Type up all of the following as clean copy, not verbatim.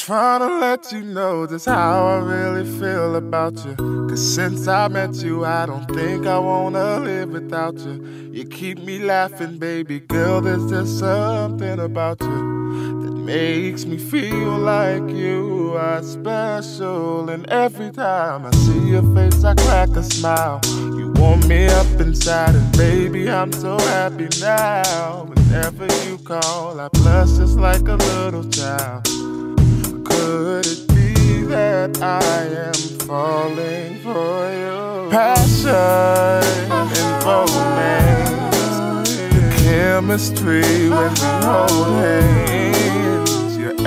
Trying to let you know just how I really feel about you. Cause since I met you, I don't think I wanna live without you. You keep me laughing, baby girl, there's just something about you that makes me feel like you are special. And every time I see your face, I crack a smile. You warm me up inside, and baby, I'm so happy now. Whenever you call, I blush just like a little child. Could it be that I am falling for you? Passion and romance, the chemistry when we hold hands. Your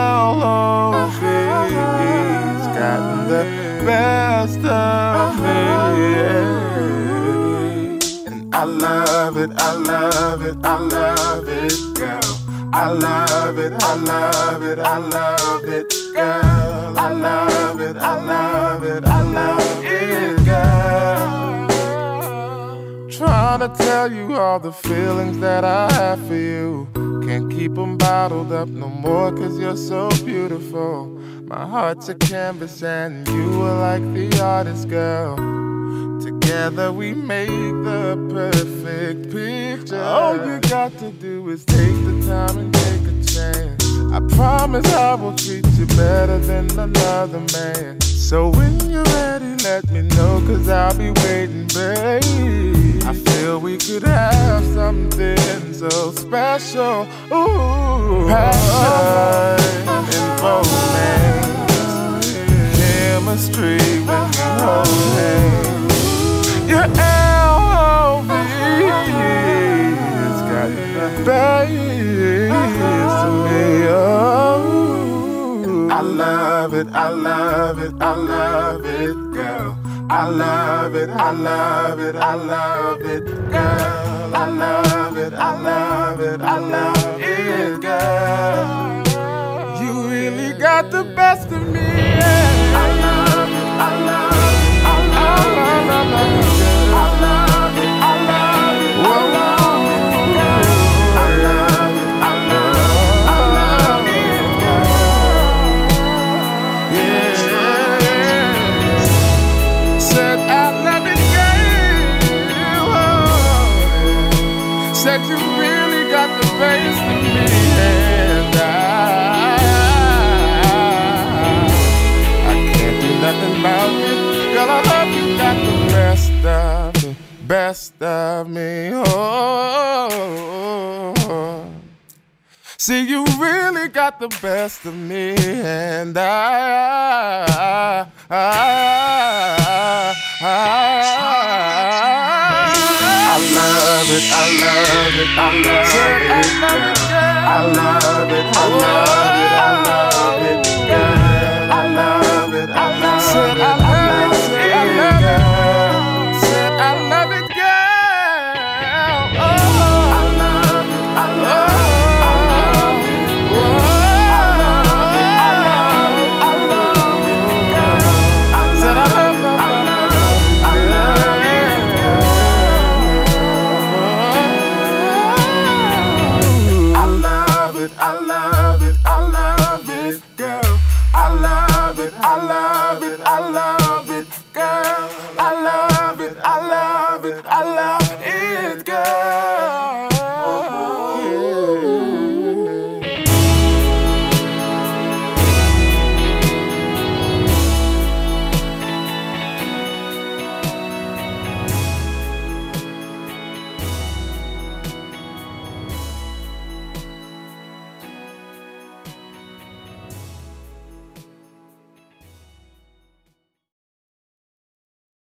L.O.V.'s gotten the best of me, and I love it, I love it, I love it, girl. I love it, I love it, I love it, girl. I love it, I love it, I love it, girl. Trying to tell you all the feelings that I have for you. Can't keep them bottled up no more, cause you're so beautiful. My heart's a canvas and you are like the artist, girl. Together we make the perfect picture. All you got to do is take the time and take a chance. I promise I will treat you better than another man. So when you're ready, let me know, cause I'll be waiting, babe. I feel we could have something so special. Ooh, passion and romance, chemistry when we hold hands. Your L.O.V.'s got the best of me, oh. I love it, I love it, I love it, girl. I love it, I love it, I love it, girl. I love it, I love it, I love it, girl. You really got the best of me, yeah. I love it, I love it, I love it, I love it. Said you really got the best of me, and I can't do nothing about it. Girl, I love you, got the best of me, oh. See, you really got the best of me, and I love it, I love it, I love it, I love it, I love it, I love it.